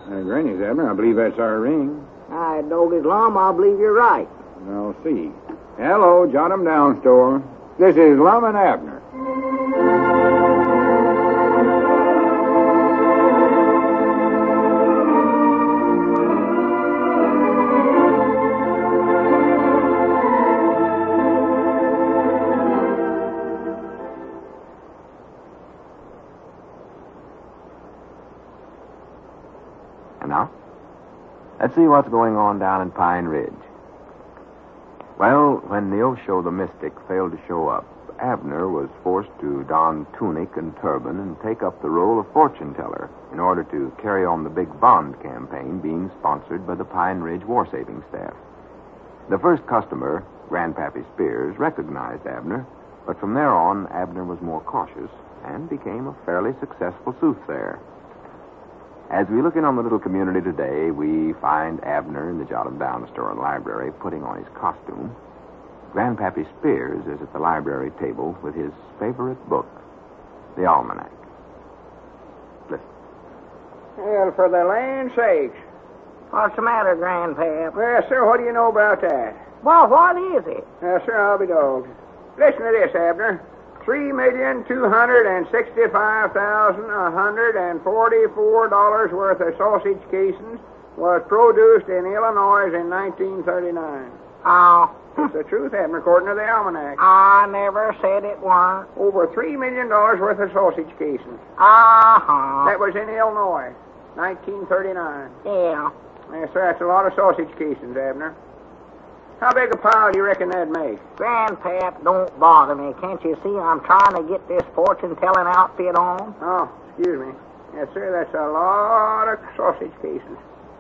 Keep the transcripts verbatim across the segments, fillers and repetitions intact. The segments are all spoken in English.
Uh, Granny's, Abner. I believe that's our ring. I dog his lum, I believe you're right. I'll see. Hello, Jot 'em Down store. This is Lum and Abner. And now, let's see what's going on down in Pine Ridge. Well, when Neosho the Mystic failed to show up, Abner was forced to don tunic and turban and take up the role of fortune teller in order to carry on the big bond campaign being sponsored by the Pine Ridge War Saving Staff. The first customer, Grandpappy Spears, recognized Abner, but from there on, Abner was more cautious and became a fairly successful soothsayer. As we look in on the little community today, we find Abner in the Jot 'em Down store and library putting on his costume. Grandpappy Spears is at the library table with his favorite book, the Almanac. Listen. Well, for the land's sakes. What's the matter, Grandpap? Well, sir, what do you know about that? Well, what is it? Now, sir, I'll be dogged. Listen to this, Abner. Three million two hundred and sixty-five thousand one hundred and forty-four dollars worth of sausage casings was produced in Illinois in nineteen thirty-nine. Oh, It's the truth, Abner, according to the Almanac. I never said it weren't. Over three million dollars worth of sausage casings. Uh-huh. That was in Illinois, nineteen thirty-nine. Yeah. Yes, sir, that's a lot of sausage casings, Abner. How big a pile do you reckon that'd make? Grandpap, don't bother me. Can't you see I'm trying to get this fortune-telling outfit on? Oh, excuse me. Yes, sir, that's a lot of sausage cases.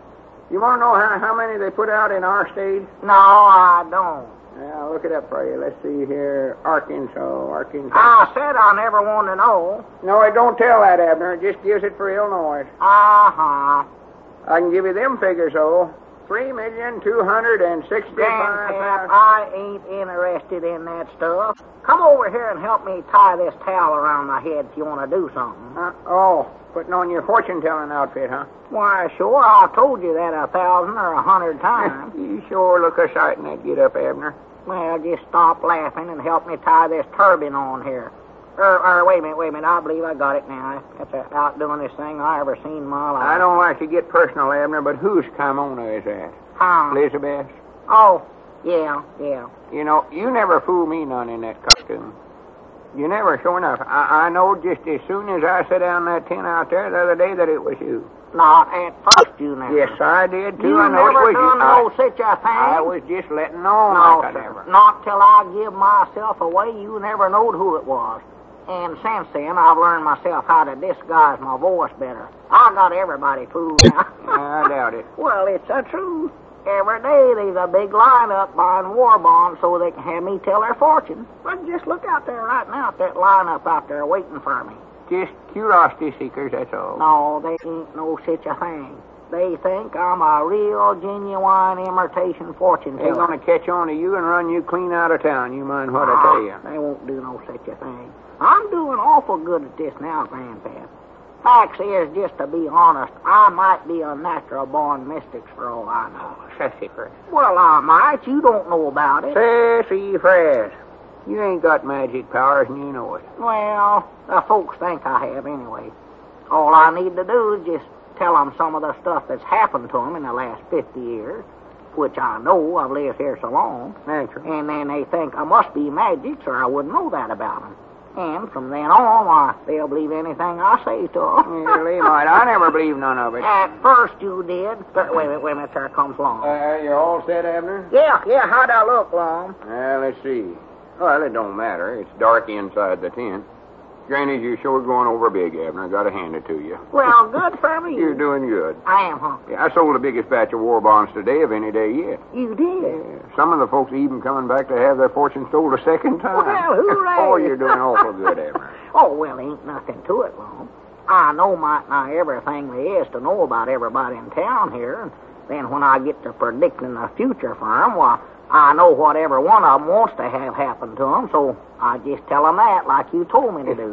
You want to know how, how many they put out in our state? No, I don't. Yeah, I'll look it up for you. Let's see here. Arkansas, Arkansas. I said I never wanted to know. No, it don't tell that, Abner. It just gives it for Illinois. Uh-huh. I can give you them figures, though. Three million two hundred and sixty-five Grandpap, thousand. I ain't interested in that stuff. Come over here and help me tie this towel around my head if you want to do something. Uh, oh, putting on your fortune-telling outfit, huh? Why, sure, I've told you that a thousand or a hundred times. You sure look a sight in that get-up, Abner. Well, just stop laughing and help me tie this turban on here. Er, er, wait a minute, wait a minute. I believe I got it now. That's the outdoingest thing I ever seen in my life. I don't like to get personal, Abner, but whose Kimona is that? Huh? Elizabeth? Oh, yeah, yeah. You know, you never fool me none in that costume. You never, sure enough. I, I know just as soon as I sat down in that tent out there the other day that it was you. Not at first, you never. Yes, I did, too. You I know never it was done you. no I, such a thing. I was just letting on No, like I sir. never. Not till I give myself away. You never knowed who it was. And since then, I've learned myself how to disguise my voice better. I got everybody fooled now. I doubt it. Well, it's the truth. Every day there's a big lineup buying war bonds so they can have me tell their fortune. But just look out there right now at that lineup out there waiting for me. Just curiosity seekers, that's all. No, they ain't no such a thing. They think I'm a real, genuine imitation fortune teller. They're going to catch on to you and run you clean out of town. You mind what I tell you? They won't do no such a thing. I'm doing awful good at this now, Grandpap. Facts is, just to be honest, I might be a natural-born mystic for all I know. Sassafras. Well, I might. You don't know about it. Sassafras. You ain't got magic powers and you know it. Well, the folks think I have anyway. All I need to do is just tell them some of the stuff that's happened to them in the last fifty years, which I know. I've lived here so long. Naturally. And then they think I must be magic, or I wouldn't know that about them. And from then on, why, they'll believe anything I say to them. Yeah, they might. I never believed none of it. At first you did. But wait a minute, wait a minute, there comes Long. Uh, you're all set, Abner? Yeah, yeah, how'd I look, Long? Well, let's see. Well, it don't matter. It's dark inside the tent. Granny, you're sure going over big, Abner. I gotta hand it to you. Well, good for me. You're doing good. I am, huh? Yeah, I sold the biggest batch of war bonds today of any day yet. You did? Yeah. Some of the folks even coming back to have their fortune stole a second time. Well, hooray. Oh, you're doing awful good, Abner. Oh, well, ain't nothing to it, Long. I know might not everything there is to know about everybody in town here. And then when I get to predicting the future for 'em, well, I know what every one of 'em wants to have happen to 'em, so I just tell 'em that like you told me to do.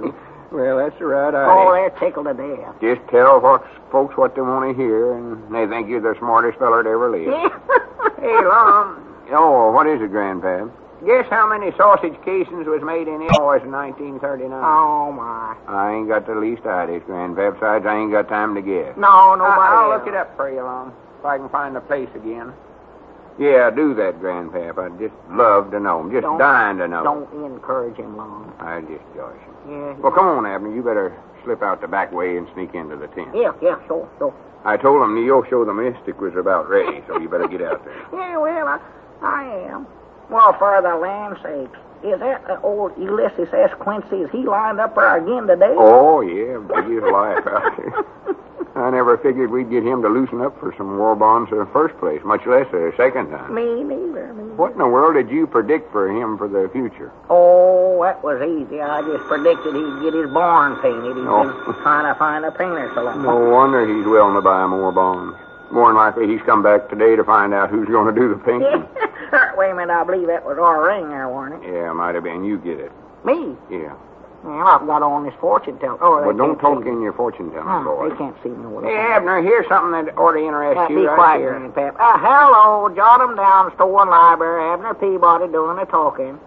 Well, that's the right Oh, idea. they're tickled to death. Just tell what, folks what they want to hear, and they think you're the smartest feller that ever lived. Hey, Lum. Oh, what is it, Grandpap? Guess how many sausage casings was made in Illinois in nineteen thirty-nine? Oh, my. I ain't got the least idea, Grandpap. Besides, I ain't got time to guess. No, nobody I, I'll else. look it up for you, Lum, if I can find the place again. Yeah, do that, Grandpap. I'd just love to know. I'm just Don't- dying to know. Don't encourage him long. I just josh him. Yeah, Well, come on, Abner. You better slip out the back way and sneak into the tent. yeah, yeah, sure, sure. I told him Neosho the Mystic was about ready, so you better get out there. Yeah, well, I, I am. Well, for the land's sake, is that uh, old Ulysses S. Quincy? Is he lined up there again today? Oh, yeah, biggest life out there. I never figured we'd get him to loosen up for some war bonds in the first place, much less a second time. Me neither, me neither. What in the world did you predict for him for the future? Oh, that was easy. I just predicted he'd get his barn painted. He's Oh. been trying to find a painter so long. No wonder he's willing to buy more bonds. More than likely, he's come back today to find out who's going to do the painting. Wait a minute, I believe that was our ring there, wasn't it? Yeah, might have been. You get it. Me? Yeah. Well, I've got on this fortune teller. Oh, they Well, don't can't talk see me. in your fortune telling, Oh, boy. they can't see me with Hey, it. Abner, here's something that ought to interest Uh, you be right quiet, here. Grandpap. Uh, hello, jot 'em down, store and library. Abner Peabody doing the talking.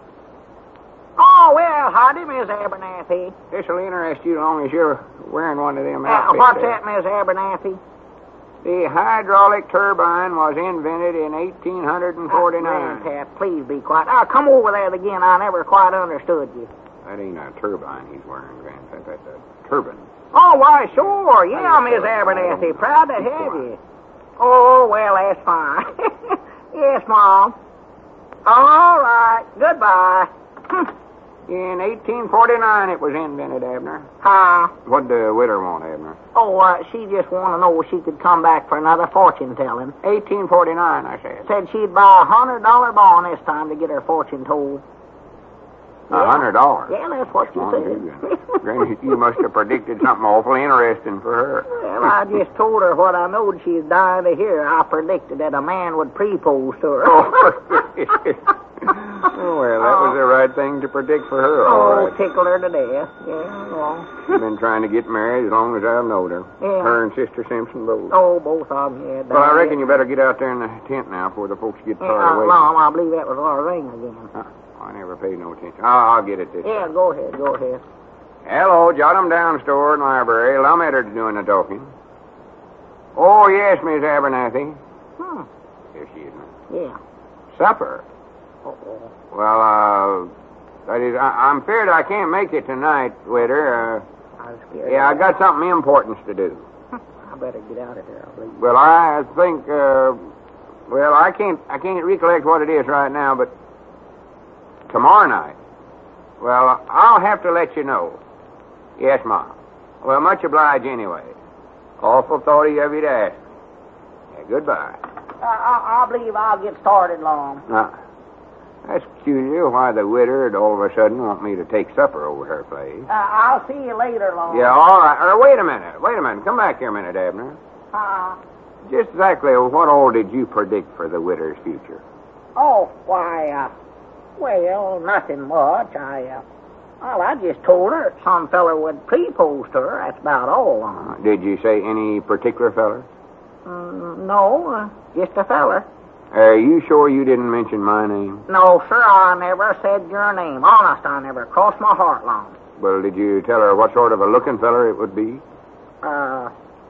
Oh, well, howdy, Miss Abernathy. This'll interest you as long as you're wearing one of them Uh, outfits what's there. that, Miss Abernathy? The hydraulic turbine was invented in eighteen forty-nine. Uh, Grandpap, please be quiet. Uh, come over there again. I never quite understood you. That ain't a turbine he's wearing, Grandpap. That's a turban. Oh, why, sure. Yeah, Miss Abernathy. Proud to have you. Oh, well, that's fine. Yes, Mom. All right. Goodbye. In eighteen forty-nine it was invented, Abner. Hi. What'd the widow want, Abner? Oh, uh, she just want to know if she could come back for another fortune telling. eighteen forty-nine, I said. Said she'd buy a hundred dollar bond this time to get her fortune told. A hundred dollars. Yeah, that's what she Well, said. you, Granny, you must have predicted something awful interesting for her. Well, I just told her what I knowed she's dying to hear. I predicted that a man would propose to her. Oh, well, that was the right thing to predict for her, all Oh, right. tickled her to death. Yeah, well. She's been trying to get married as long as I've known her. Yeah. Her and Sister Simpson both. Oh, both of them, yeah. Well, I reckon you better get out there in the tent now before the folks get Yeah, far uh, away. Mom, I believe that was our ring again. Huh, I never paid no attention. I'll, I'll get it this Yeah, time. go ahead, go ahead. Hello, jot 'em down, store and library. Lumetter's doing the talking. Oh, yes, Miss Abernathy. Hmm, Here she is. yeah. Supper. Uh-oh. Well, uh, that is, I, I'm feared I can't make it tonight, Witter. Uh, I was scared. yeah, I of got that. something important to do. I better get out of here, I believe. Well, I think, uh, well, I can't, I can't recollect what it is right now, but tomorrow night. Well, I'll have to let you know. Yes, Mom. Well, much obliged anyway. Awful thoughty of you to ask me. Yeah, goodbye. Uh, I, I believe I'll get started, Long. Now, that's peculiar why the widow would all of a sudden want me to take supper over her place. Uh, I'll see you later, Long. Yeah, all right. Or wait a minute. Wait a minute. Come back here a minute, Abner. Uh, Just exactly what all did you predict for the widow's future? oh, why, uh, well, nothing much. I, uh, well, I just told her that some feller would propose to her. That's about all, Long. Uh, did you say any particular feller? Mm, no, uh, just a feller. Are you sure you didn't mention my name? No, sir, I never said your name. Honest, I never crossed my heart, Long. Well, did you tell her what sort of a looking feller it would be? Uh,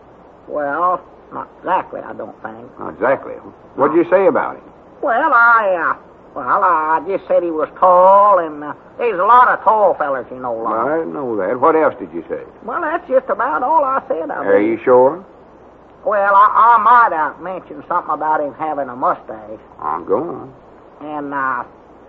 well, not exactly, I don't think. Not exactly. What'd you say about him? Well, I, uh, well, I just said he was tall, and uh, there's a lot of tall fellers, you know, Well, Long. I didn't know that. What else did you say? Well, that's just about all I said. I Are you sure? Well, I, I might have mentioned something about him having a mustache, I'm going. and uh, I,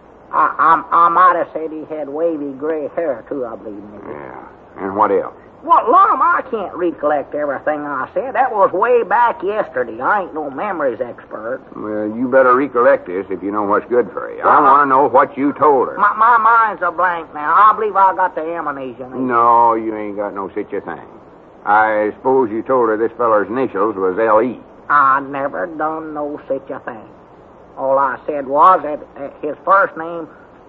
I, I might have said he had wavy gray hair too. I believe maybe. Yeah. And what else? Well, Lum, I can't recollect everything I said. That was way back yesterday. I ain't no memories expert. Well, you better recollect this if you know what's good for you. I want to know what you told her. My, my mind's a blank now. I believe I got the amnesia. now. No, you ain't got no such a thing. I suppose you told her this feller's initials was L E I never done no such a thing. All I said was that uh, his first name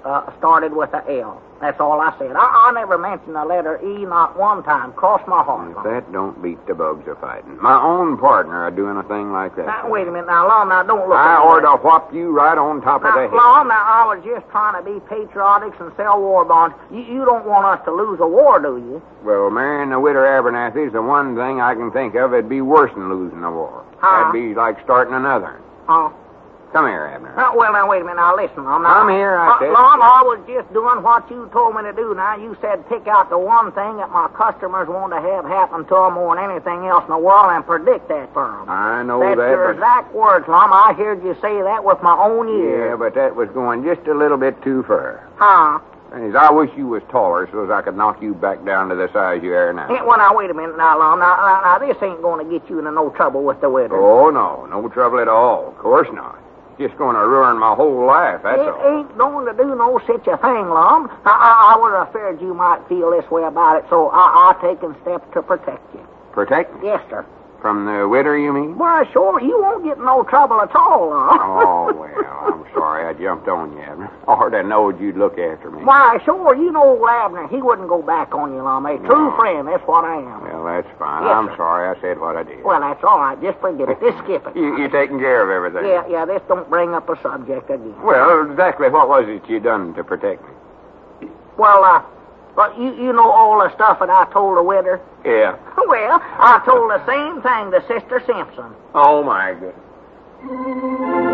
uh, started with a L. That's all I said. I, I never mentioned the letter E not one time. Cross my heart. If that don't beat the bugs of fighting. My own partner doing a thing like that. Now, wait a minute. Now, Lum, now, don't look I at me. ought to whop you right on top of Now, the head. Lum, now, I was just trying to be patriotic and sell war bonds. You, you don't want us to lose a war, do you? Well, marrying the widow Abernathy's the one thing I can think of that'd be worse than losing the war. Huh? That'd be like starting another. Oh. Come here, Abner. Now, well, now, wait a minute. Now, listen, Lum. Now, Come here, I uh, said. Lum, I was just doing what you told me to do. Now, you said pick out the one thing that my customers want to have happen to them more than anything else in the world and predict that for them. I know That's that, your but... exact words, Lum. I heard you say that with my own ears. Yeah, but that was going just a little bit too far. Huh? Anyways, I wish you was taller so as I could knock you back down to the size you are now. Yeah, well, now, wait a minute now, Lum. Now, now, now, this ain't going to get you into no trouble with the widow. Oh, no. No trouble at all. Of course not. Just going to ruin my whole life, that's it all. ain't going to do no such a thing, Lum. I, I, I would have feared you might feel this way about it, so I, I've taken steps to protect you. Protect me? Yes, sir. From the widow, you mean? Why, sure, you won't get in no trouble at all, Lum. Oh, well, I'm sorry I jumped on you, Abner. I hardly knowed you'd look after me. Why, sure, you know old Abner. He wouldn't go back on you, Lum. A true No. friend, that's what I am. Well, that's fine. Yes, I'm sir. sorry I said what I did. Well, that's all right. Just forget it. Just skip it. You, you're taking care of everything. Yeah, yeah, this don't bring up a subject again. Well, exactly what was it you done to protect me? Well, uh, but you, you know all the stuff that I told the widow? Yeah. Well, I told the same thing to Sister Simpson. Oh, my goodness.